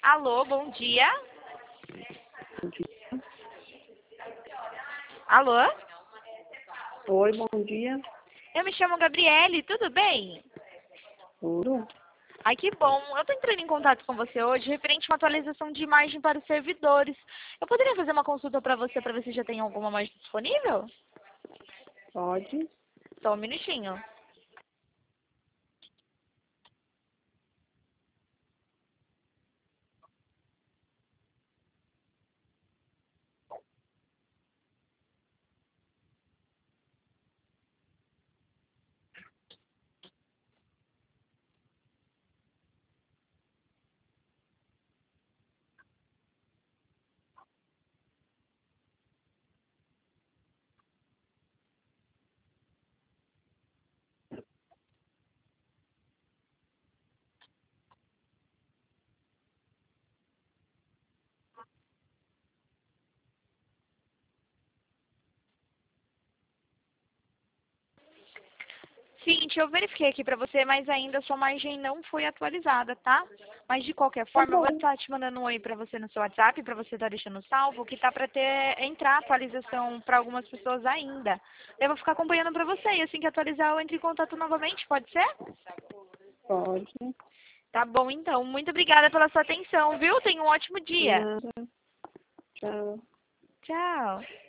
Alô, bom dia. Alô? Oi, bom dia. Eu me chamo Gabriele, tudo bem? Tudo? Ai, que bom. Eu tô entrando em contato com você hoje referente a uma atualização de imagem para os servidores. Eu poderia fazer uma consulta para você para ver se já tem alguma imagem disponível? Pode? Só um minutinho. Seguinte, eu verifiquei aqui para você, mas ainda a sua margem não foi atualizada, tá? Mas de qualquer Tá forma, eu vou bom. estar te mandando um oi para você no seu WhatsApp, para você estar deixando salvo, que tá para entrar atualização para algumas pessoas ainda. Eu vou ficar acompanhando para você e assim que atualizar eu entro em contato novamente, pode ser? Pode. Tá bom, então. Muito obrigada pela sua atenção, viu? Tenha um ótimo dia. Nada. Tchau. Tchau.